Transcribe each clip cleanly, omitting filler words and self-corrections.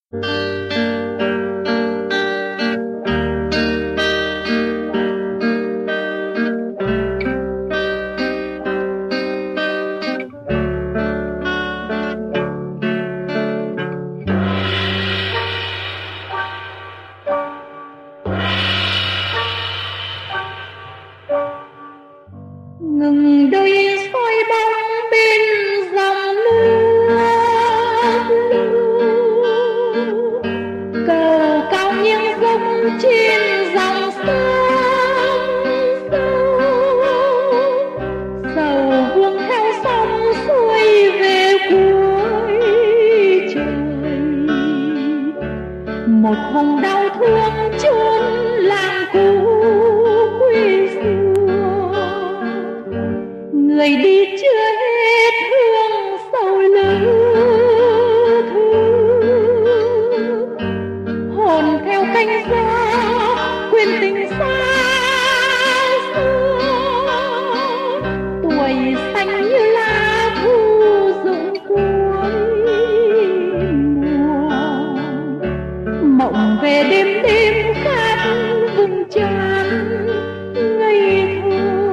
Ngừng đôi soi bóng bên dòng nước, cờ cao nghiêng dốc trên dòng sông sầu vương theo sông xuôi về cuối trời. Một hồng đau thương chôn làng cũ quê xưa, người đi chưa hết hương sầu lữ thư. Hồn theo cánh gió quên tình xa xưa, tuổi xanh như lá thu rụng cuối mùa. Mộng về đêm đêm khát vùng tràn ngây thơ.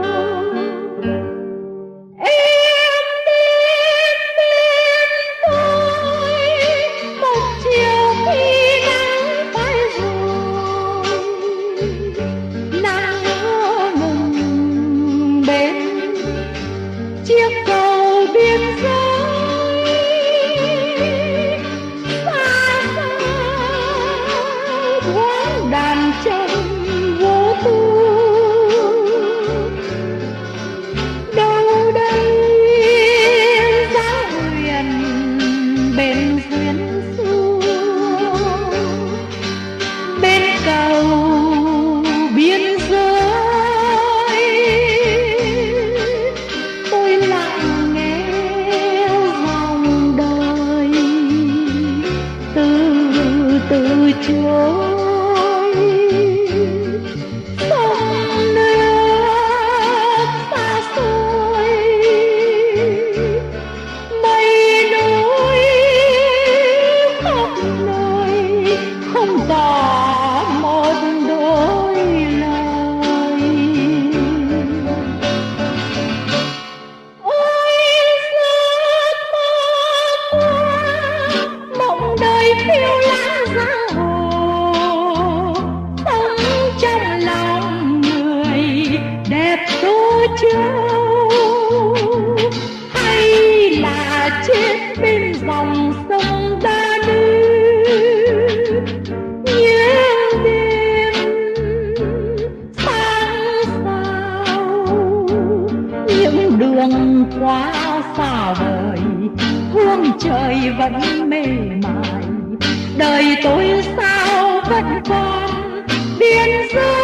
Chiếc cầu biên giới xa xa thoáng đàn trầm vô tư. Đâu đây dáng huyền bên duyên xưa, bên cầu biên giới từ chối sông nước xa xôi. Mây núi khắp nơi không tỏ một đôi lời. Ôi giấc mơ qua mộng đời phiêu lãng giang hồ, sống trong lòng người đẹp Tô Châu, hay là chết bên dòng sông Đa Nữ. Những đêm sáng sao, những đường quá xa vời, hương trời vẫn mê mải. Đời tôi sao vẫn còn biên giới.